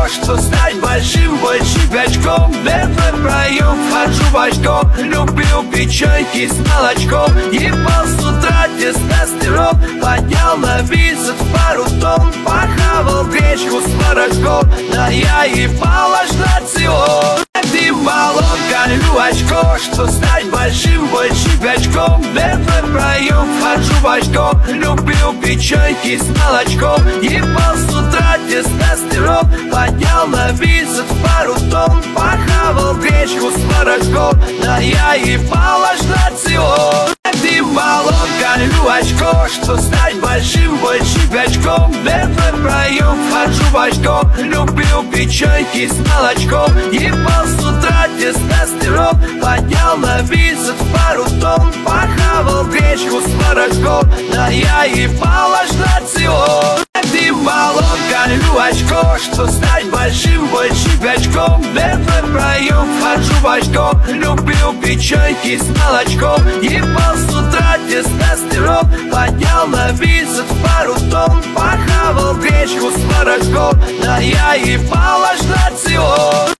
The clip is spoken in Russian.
что стать большим больше пячком. В этот проем вхожу бочком. Любил печеньки с молочком. Ебал с утра тестостерон. Поднял на бицепс пару тонн. Похавал гречку с творожком. Да я ебал аж на Цион. Баллон, колю очко, что стать большим больше пячком. В этот проем вхожу бочком. Любил печеньки с молочком. Ебал с утра тестостерон. Поднял на бицепс пару тонн. Похавал гречку с творожком. Да я ебал аж на Цион. Баллон, колю очко, что стать большим больше пячком. В этот проем вхожу бочком. Любил печеньки с молочком. Ебал с утра тестостерон. Поднял на бицепс пару тонн. Похавал гречку с творожком. Да я ебал аж на Цион. Баллон, колю очко, что стать большим больше пячком. В этот проем вхожу бочком. Любил печеньки с молочком. Ебал с утра тестостерон. Поднял на бицепс пару тонн. Похавал гречку с творожком. Да я ебал аж на Цион.